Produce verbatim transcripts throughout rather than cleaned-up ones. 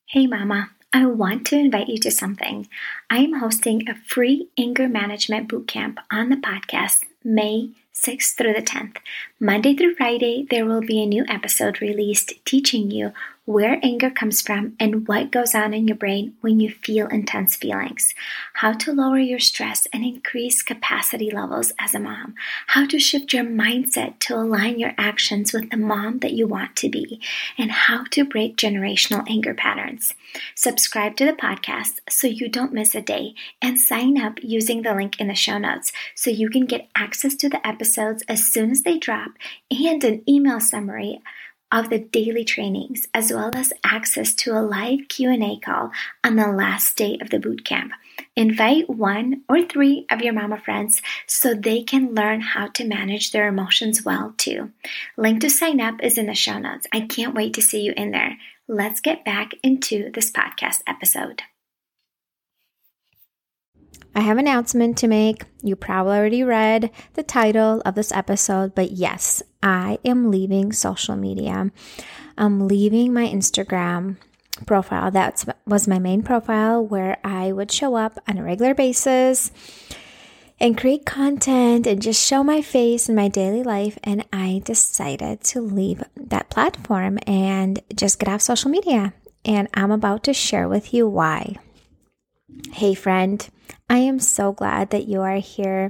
Hey Mama, I want to invite you to something. I am hosting a free anger management bootcamp on the podcast May sixth through the tenth. Monday through Friday, there will be a new episode released teaching you where anger comes from and what goes on in your brain when you feel intense feelings, how to lower your stress and increase capacity levels as a mom, how to shift your mindset to align your actions with the mom that you want to be, and how to break generational anger patterns. Subscribe to the podcast so you don't miss a day, and sign up using the link in the show notes so you can get access to the episodes as soon as they drop and an email summary of the daily trainings, as well as access to a live Q and A call on the last day of the bootcamp. Invite one or three of your mama friends so they can learn how to manage their emotions well too. Link to sign up is in the show notes. I can't wait to see you in there. Let's get back into this podcast episode. I have an announcement to make. You probably already read the title of this episode, but yes, I am leaving social media. I'm leaving my Instagram profile. That was my main profile where I would show up on a regular basis and create content and just show my face in my daily life. And I decided to leave that platform and just get off social media. And I'm about to share with you why. Hey friend, I am so glad that you are here.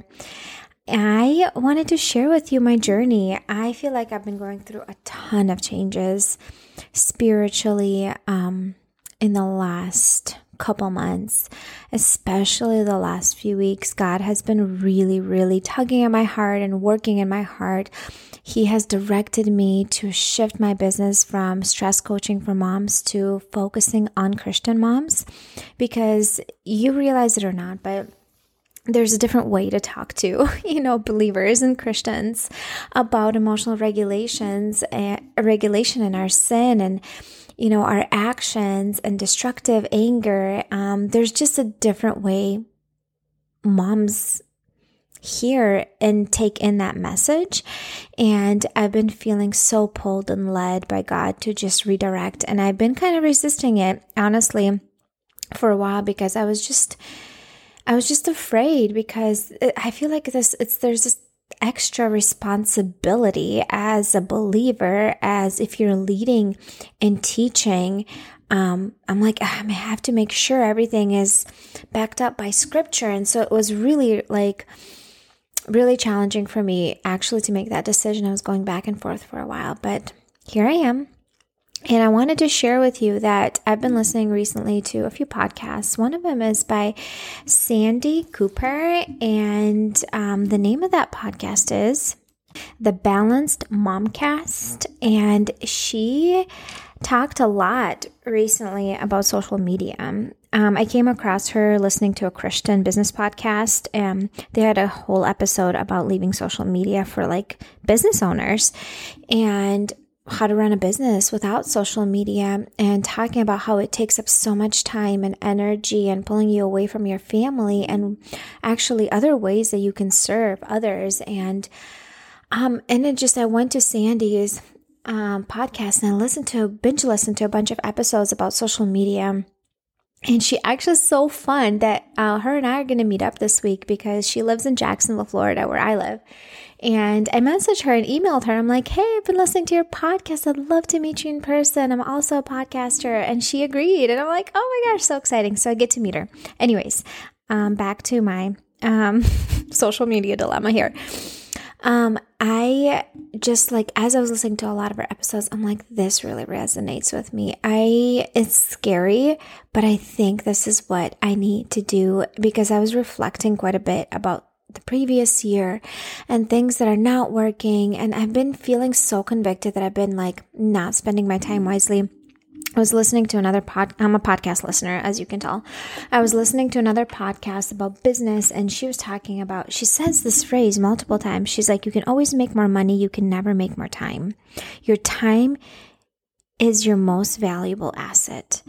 I wanted to share with you my journey. I feel like I've been going through a ton of changes spiritually um, in the last couple months, especially the last few weeks. God has been really, really tugging at my heart and working in my heart. He has directed me to shift my business from stress coaching for moms to focusing on Christian moms, because you realize it or not, but there's a different way to talk to, you know, believers and Christians about emotional regulations and regulation in our sin and, you know, our actions and destructive anger. Um, there's just a different way moms hear and take in that message. And I've been feeling so pulled and led by God to just redirect. And I've been kind of resisting it, honestly, for a while, because I was just, I was just afraid, because I feel like this, it's, there's this extra responsibility as a believer, as if you're leading and teaching. Um, I'm like, I have to make sure everything is backed up by scripture. And so it was really like, really challenging for me actually to make that decision. I was going back and forth for a while, but here I am. And I wanted to share with you that I've been listening recently to a few podcasts. One of them is by Sandy Cooper, and um, the name of that podcast is The Balanced Momcast, and she talked a lot recently about social media. Um, I came across her listening to a Christian business podcast, and they had a whole episode about leaving social media for like business owners and how to run a business without social media, and talking about how it takes up so much time and energy and pulling you away from your family, and actually other ways that you can serve others. And um, and it just, I went to Sandy's um, podcast and I listened to, binge listened to a bunch of episodes about social media. And she actually is so fun that uh, her and I are going to meet up this week, because she lives in Jacksonville, Florida, where I live. And I messaged her and emailed her. I'm like, hey, I've been listening to your podcast. I'd love to meet you in person. I'm also a podcaster. And she agreed. And I'm like, oh my gosh, so exciting. So I get to meet her. Anyways, um, back to my um, social media dilemma here. Um, I just like, as I was listening to a lot of her episodes, I'm like, this really resonates with me. I, it's scary, but I think this is what I need to do, because I was reflecting quite a bit about the previous year and things that are not working. And I've been feeling so convicted that I've been like not spending my time wisely. I was listening to another pod. I'm a podcast listener, as you can tell. I was listening to another podcast about business, and she was talking about, she says this phrase multiple times. She's like, you can always make more money. You can never make more time. Your time is your most valuable asset.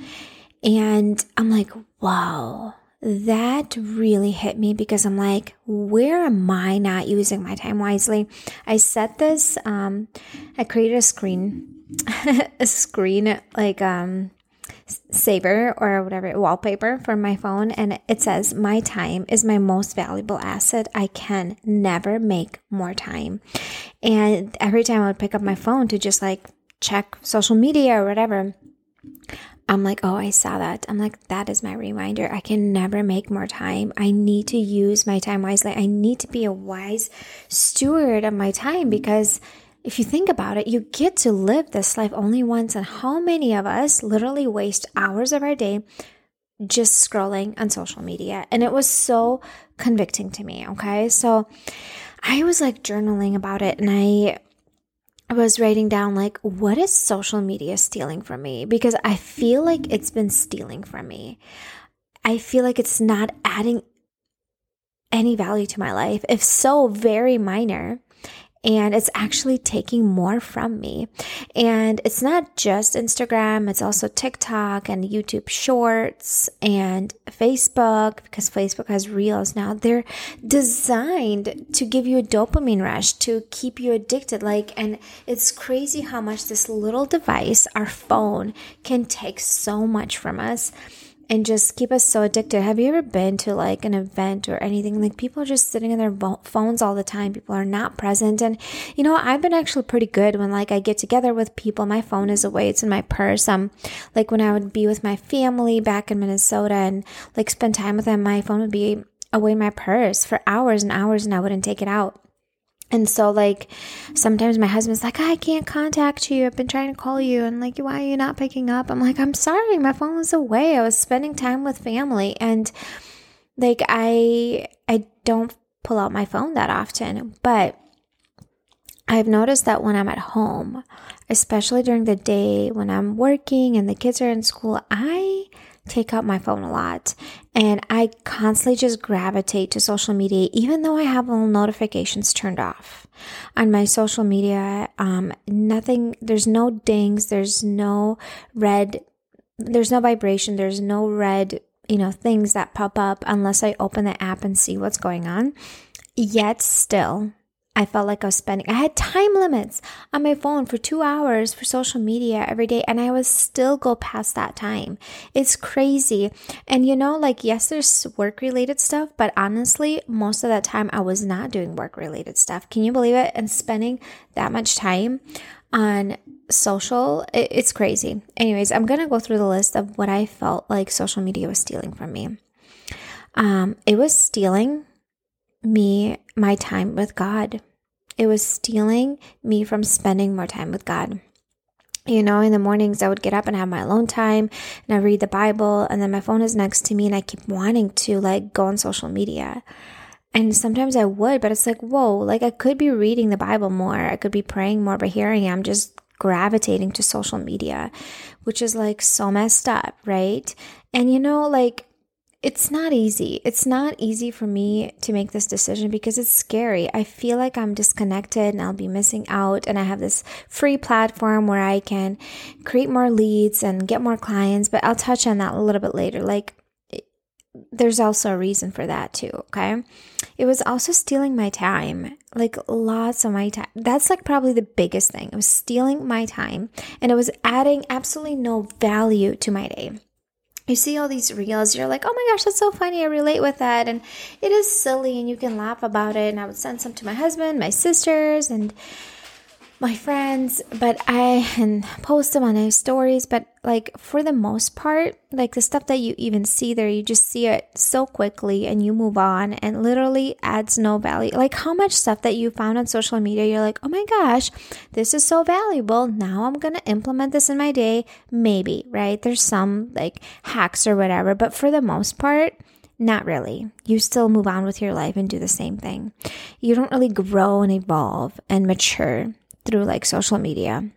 And I'm like, wow, that really hit me, because I'm like, where am I not using my time wisely? I set this, um, I created a screen, a screen, like, um, saver or whatever, wallpaper for my phone. And it says, my time is my most valuable asset. I can never make more time. And every time I would pick up my phone to just like check social media or whatever, I'm like, oh, I saw that. I'm like, that is my reminder. I can never make more time. I need to use my time wisely. I need to be a wise steward of my time, because if you think about it, you get to live this life only once. And how many of us literally waste hours of our day just scrolling on social media? And it was so convicting to me. Okay. So I was like journaling about it, and I was writing down like, what is social media stealing from me? Because I feel like it's been stealing from me. I feel like it's not adding any value to my life, if so very minor. And it's actually taking more from me. And it's not just Instagram, it's also TikTok and YouTube Shorts and Facebook, because Facebook has Reels now. They're designed to give you a dopamine rush, to keep you addicted. Like, and it's crazy how much this little device, our phone, can take so much from us and just keep us so addicted. Have you ever been to like an event or anything? Like, people are just sitting in their phones all the time. People are not present. And you know, I've been actually pretty good when like I get together with people, my phone is away, it's in my purse. Um, like when I would be with my family back in Minnesota and like spend time with them, my phone would be away in my purse for hours and hours, and I wouldn't take it out. And so like sometimes my husband's like, I can't contact you. I've been trying to call you. And like, why are you not picking up? I'm like, I'm sorry. My phone was away. I was spending time with family. And like, I, I don't pull out my phone that often, but I've noticed that when I'm at home, especially during the day when I'm working and the kids are in school, I take out my phone a lot, and I constantly just gravitate to social media, even though I have all notifications turned off on my social media. Um, nothing, there's no dings, there's no red, there's no vibration, there's no red, you know, things that pop up unless I open the app and see what's going on. Yet still, I felt like I was spending, I had time limits on my phone for two hours for social media every day, and I would still go past that time. It's crazy. And you know, like, yes, there's work-related stuff, but honestly, most of that time I was not doing work-related stuff. Can you believe it? And spending that much time on social, it, it's crazy. Anyways, I'm going to go through the list of what I felt like social media was stealing from me. Um, it was stealing me my time with God. It was stealing me from spending more time with God. You know, in the mornings I would get up and have my alone time, and I read the Bible, and then my phone is next to me, and I keep wanting to like go on social media. And sometimes I would, but it's like, whoa, like I could be reading the Bible more. I could be praying more, but here I am just gravitating to social media, which is like so messed up, right? And you know, like, it's not easy. It's not easy for me to make this decision because it's scary. I feel like I'm disconnected and I'll be missing out. And I have this free platform where I can create more leads and get more clients, but I'll touch on that a little bit later. Like, there's also a reason for that too, okay? It was also stealing my time, like lots of my time. That's like probably the biggest thing. It was stealing my time, and it was adding absolutely no value to my day. You see all these reels, you're like, oh my gosh, that's so funny, I relate with that, and it is silly, and you can laugh about it, and I would send some to my husband, my sisters, and my friends, but I and post them on my stories, but like for the most part, like the stuff that you even see there, you just see it so quickly and you move on, and literally adds no value. Like how much stuff that you found on social media, you're like, oh my gosh, this is so valuable. Now I'm going to implement this in my day. Maybe, right? There's some like hacks or whatever, but for the most part, not really. You still move on with your life and do the same thing. You don't really grow and evolve and mature through like social media.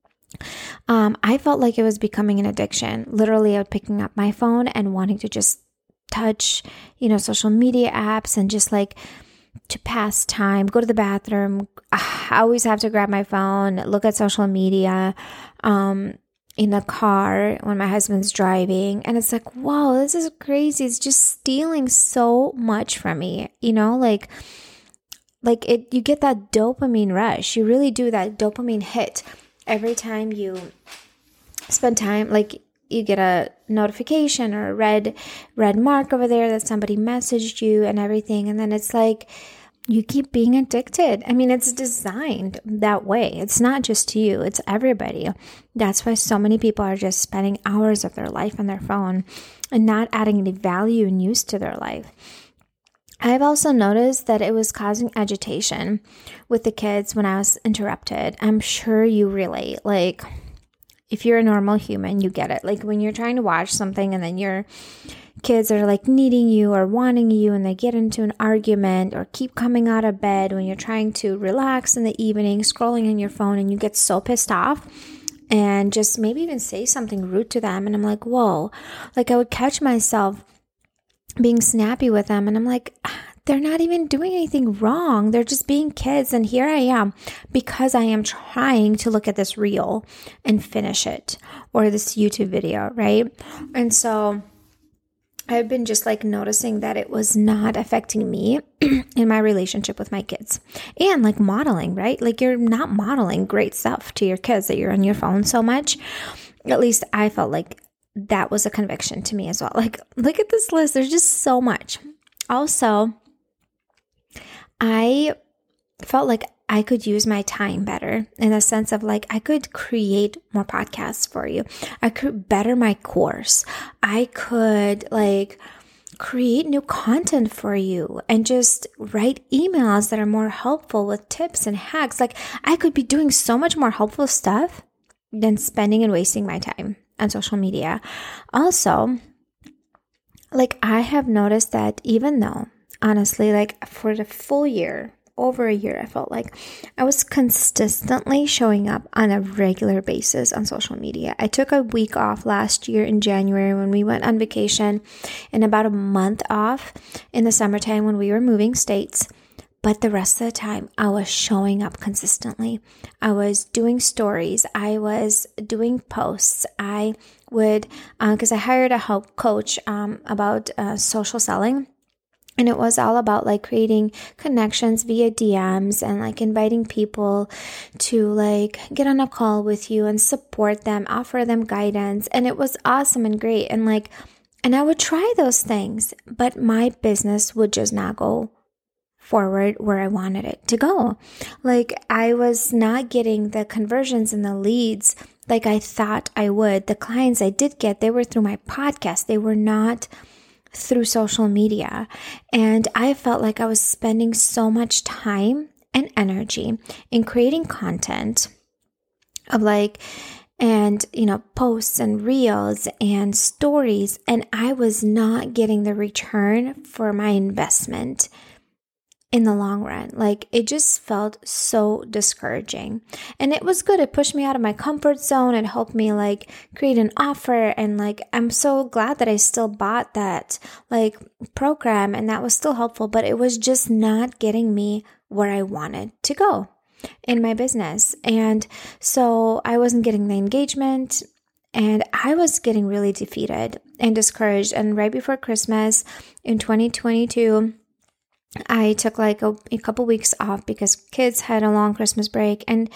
Um, I felt like it was becoming an addiction. Literally, I was picking up my phone and wanting to just touch, you know, social media apps and just like to pass time, go to the bathroom. I always have to grab my phone, look at social media, um, in the car when my husband's driving. And it's like, wow, this is crazy. It's just stealing so much from me, you know, like, Like it, you get that dopamine rush. You really do, that dopamine hit every time you spend time. Like you get a notification or a red, red mark over there that somebody messaged you and everything. And then it's like, you keep being addicted. I mean, it's designed that way. It's not just you, it's everybody. That's why so many people are just spending hours of their life on their phone and not adding any value and use to their life. I've also noticed that it was causing agitation with the kids when I was interrupted. I'm sure you relate. Like, if you're a normal human, you get it. Like when you're trying to watch something and then your kids are like needing you or wanting you and they get into an argument or keep coming out of bed when you're trying to relax in the evening, scrolling on your phone, and you get so pissed off and just maybe even say something rude to them. And I'm like, whoa, like I would catch myself being snappy with them. And I'm like, they're not even doing anything wrong. They're just being kids. And here I am because I am trying to look at this reel and finish it or this YouTube video, right? And so I've been just like noticing that it was not affecting me in my relationship with my kids and like modeling, right? Like you're not modeling great stuff to your kids that you're on your phone so much. At least I felt like that was a conviction to me as well. Like, look at this list. There's just so much. Also, I felt like I could use my time better in the sense of like, I could create more podcasts for you. I could better my course. I could like create new content for you and just write emails that are more helpful with tips and hacks. Like I could be doing so much more helpful stuff than spending and wasting my time on social media. Also, like I have noticed that even though honestly, like for the full year, over a year, I felt like I was consistently showing up on a regular basis on social media. I took a week off last year in January when we went on vacation and about a month off in the summertime when we were moving states. But the rest of the time, I was showing up consistently. I was doing stories. I was doing posts. I would, because uh, I hired a help coach um, about uh, social selling. And it was all about like creating connections via D Ms and like inviting people to like get on a call with you and support them, offer them guidance. And it was awesome and great. And like, and I would try those things, but my business would just not go forward where I wanted it to go. Like I was not getting the conversions and the leads like I thought I would. The clients I did get, they were through my podcast. They were not through social media. And I felt like I was spending so much time and energy in creating content of like, and, you know, posts and reels and stories. And I was not getting the return for my investment in the long run. Like it just felt so discouraging. And it was good. It pushed me out of my comfort zone. It helped me like create an offer. And like, I'm so glad that I still bought that like program and that was still helpful, but it was just not getting me where I wanted to go in my business. And so I wasn't getting the engagement and I was getting really defeated and discouraged. And right before Christmas in twenty twenty-two, I took like a, a couple weeks off because kids had a long Christmas break and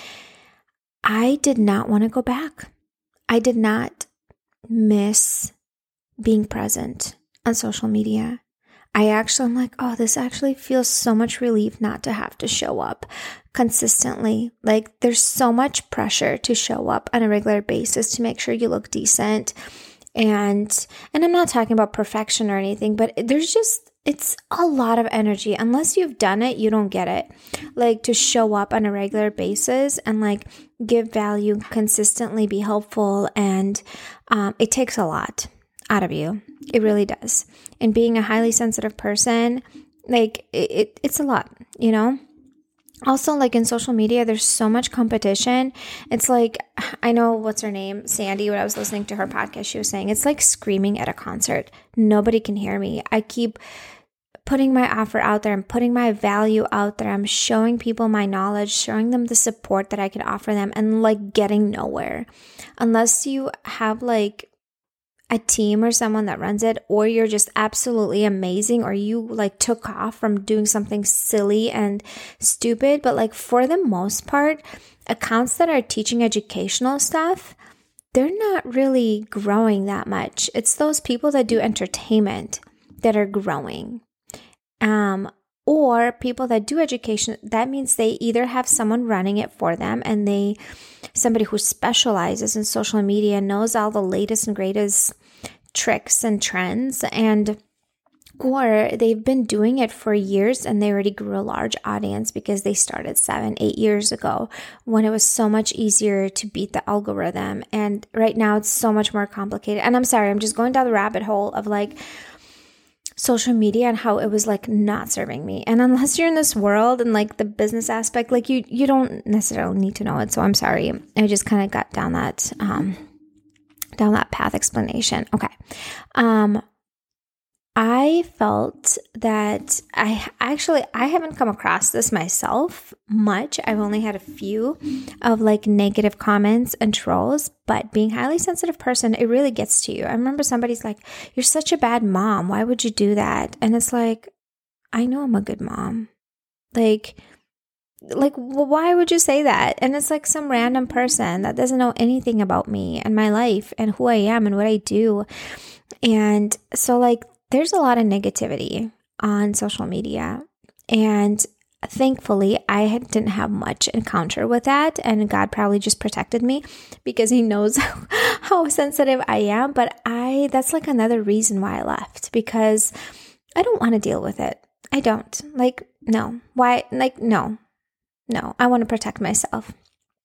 I did not want to go back. I did not miss being present on social media. I actually, I'm like, oh, this actually feels so much relief not to have to show up consistently. Like there's so much pressure to show up on a regular basis to make sure you look decent. And, and I'm not talking about perfection or anything, but there's just, it's a lot of energy. Unless you've done it, you don't get it. Like to show up on a regular basis and like give value, consistently be helpful. And um, it takes a lot out of you. It really does. And being a highly sensitive person, like it, it it's a lot, you know? Also, like in social media, there's so much competition. It's like, I know what's her name, Sandy, when I was listening to her podcast, she was saying, it's like screaming at a concert. Nobody can hear me. I keep putting my offer out there and putting my value out there. I'm showing people my knowledge, showing them the support that I can offer them and like getting nowhere. Unless you have like a team or someone that runs it, or you're just absolutely amazing, or you like took off from doing something silly and stupid. But like for the most part, accounts that are teaching educational stuff, they're not really growing that much. It's those people that do entertainment that are growing. Um, or people that do education, that means they either have someone running it for them and they, somebody who specializes in social media, knows all the latest and greatest tricks and trends, and or they've been doing it for years and they already grew a large audience because they started seven, eight years ago when it was so much easier to beat the algorithm. And right now it's so much more complicated. And I'm sorry, I'm just going down the rabbit hole of like social media and how it was like not serving me. And unless you're in this world and like the business aspect, like you, you don't necessarily need to know it. So I'm sorry. I just kind of got down that, um, down that path explanation. Okay. Um, I felt that I actually, I haven't come across this myself much. I've only had a few of like negative comments and trolls, but being a highly sensitive person, it really gets to you. I remember somebody's like, "You're such a bad mom. Why would you do that?" And it's like, I know I'm a good mom. Like, like, well, why would you say that? And it's like some random person that doesn't know anything about me and my life and who I am and what I do. And so like, there's a lot of negativity on social media, and thankfully I had, didn't have much encounter with that, and God probably just protected me because he knows how sensitive I am. But I, that's like another reason why I left, because I don't want to deal with it. I don't. Like, no. Why? Like, no. No. I want to protect myself.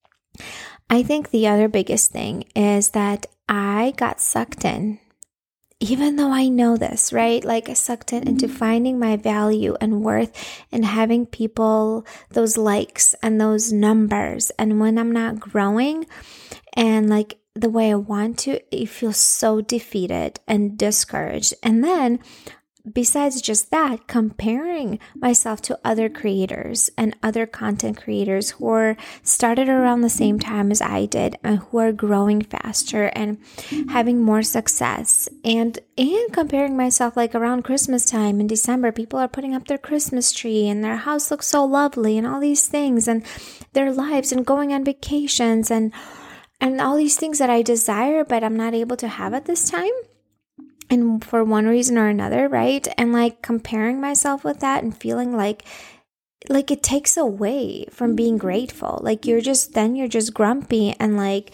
I think the other biggest thing is that I got sucked in. Even though I know this, right? Like I sucked in into finding my value and worth and having people, those likes and those numbers. And when I'm not growing and like the way I want to, it feels so defeated and discouraged. And then besides just that, comparing myself to other creators and other content creators who are started around the same time as I did and who are growing faster and having more success, and and comparing myself like around Christmas time in December, people are putting up their Christmas tree and their house looks so lovely and all these things and their lives and going on vacations and and all these things that I desire but I'm not able to have at this time. And for one reason or another, right? And like comparing myself with that and feeling like, like it takes away from being grateful. Like you're just, then you're just grumpy and like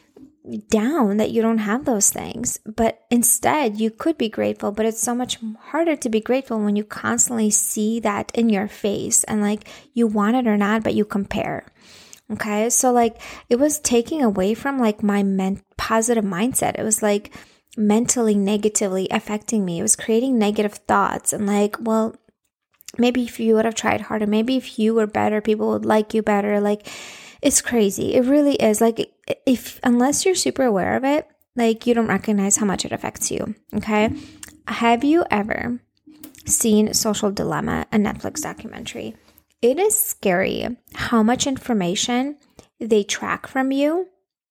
down that you don't have those things. But instead you could be grateful, but it's so much harder to be grateful when you constantly see that in your face and like you want it or not, but you compare. Okay. So like it was taking away from like my men- positive mindset. It was like, mentally negatively affecting me. It was creating negative thoughts and like, well, maybe if you would have tried harder, maybe if you were better, people would like you better. Like it's crazy. It really is. Like if, unless you're super aware of it, like you don't recognize how much it affects you. Okay. Have you ever seen Social Dilemma, a Netflix documentary? It is scary how much information they track from you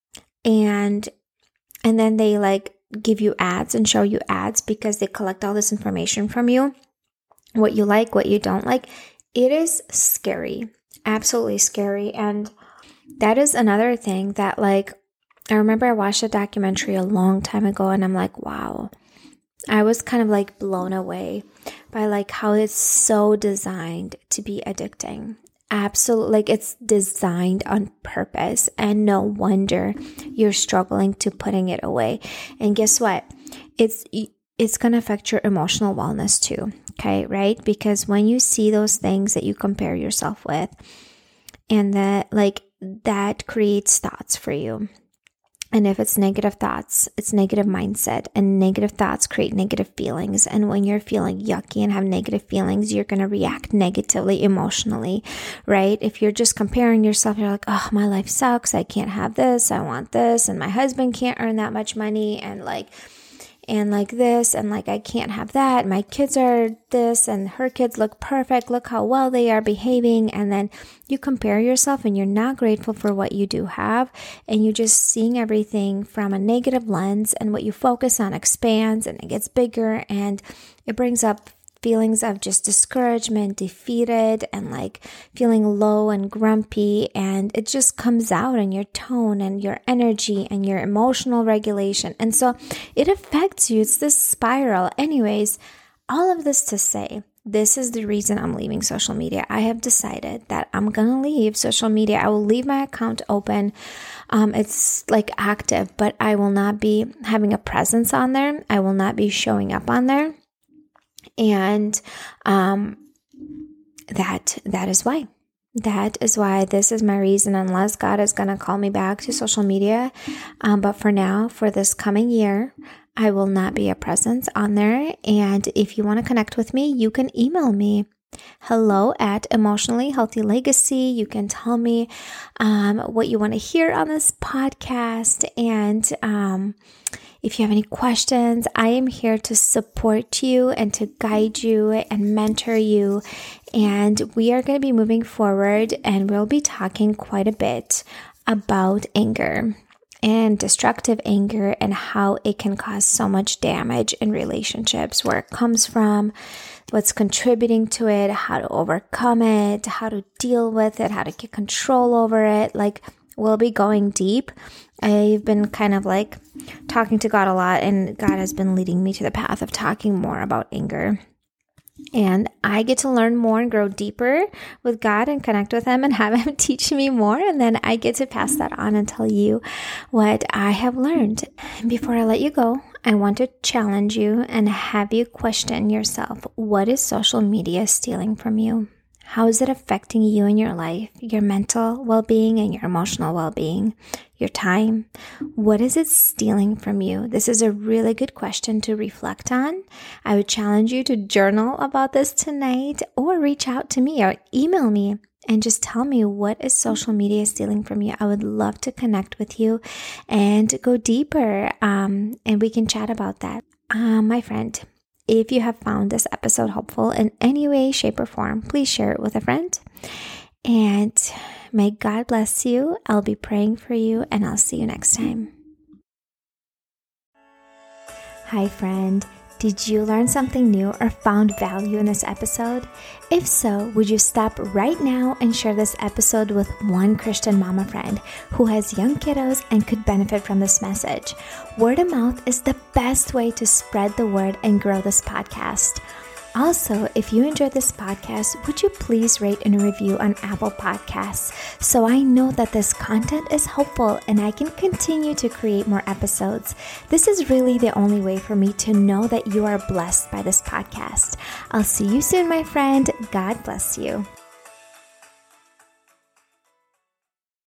and, and then they like give you ads and show you ads because they collect all this information from you, what you like, what you don't like. It is scary, absolutely scary. And that is another thing that like, I remember I watched a documentary a long time ago and I'm like, wow, I was kind of like blown away by like how it's so designed to be addicting. Absolutely, like it's designed on purpose, and no wonder you're struggling to putting it away. And guess what? It's it's going to affect your emotional wellness too. Okay, right? Because when you see those things that you compare yourself with, and that like that creates thoughts for you. And if it's negative thoughts, it's negative mindset, and negative thoughts create negative feelings. And when you're feeling yucky and have negative feelings, you're going to react negatively emotionally, right? If you're just comparing yourself, you're like, oh, my life sucks. I can't have this. I want this. And my husband can't earn that much money. And like, and like this, and like, I can't have that. My kids are this, and her kids look perfect. Look how well they are behaving. And then you compare yourself and you're not grateful for what you do have. And you're just seeing everything from a negative lens, and what you focus on expands and it gets bigger, and it brings up feelings of just discouragement, defeated, and like feeling low and grumpy. And it just comes out in your tone and your energy and your emotional regulation. And so it affects you. It's this spiral. Anyways, all of this to say, this is the reason I'm leaving social media. I have decided that I'm going to leave social media. I will leave my account open. Um, it's like active, but I will not be having a presence on there. I will not be showing up on there. And um, that that is why. That is why this is my reason, unless God is going to call me back to social media. Um, but for now, for this coming year, I will not be a presence on there. And if you want to connect with me, you can email me. Hello at Emotionally Healthy Legacy. You can tell me um, what you want to hear on this podcast. And um, if you have any questions, I am here to support you and to guide you and mentor you. And we are going to be moving forward, and we'll be talking quite a bit about anger and destructive anger and how it can cause so much damage in relationships, where it comes from, what's contributing to it, how to overcome it, how to deal with it, how to get control over it. Like, we'll be going deep. I've been kind of like talking to God a lot, and God has been leading me to the path of talking more about anger. And I get to learn more and grow deeper with God and connect with Him and have Him teach me more. And then I get to pass that on and tell you what I have learned. And before I let you go, I want to challenge you and have you question yourself. What is social media stealing from you? How is it affecting you in your life, your mental well-being and your emotional well-being, your time? What is it stealing from you? This is a really good question to reflect on. I would challenge you to journal about this tonight, or reach out to me or email me and just tell me, what is social media stealing from you? I would love to connect with you and go deeper, um, and we can chat about that. Uh, my friend, if you have found this episode helpful in any way, shape, or form, please share it with a friend. And may God bless you. I'll be praying for you, and I'll see you next time. Hi, friend. Did you learn something new or found value in this episode? If so, would you stop right now and share this episode with one Christian mama friend who has young kiddos and could benefit from this message? Word of mouth is the best way to spread the word and grow this podcast. Also, if you enjoyed this podcast, would you please rate and review on Apple Podcasts so I know that this content is helpful and I can continue to create more episodes. This is really the only way for me to know that you are blessed by this podcast. I'll see you soon, my friend. God bless you.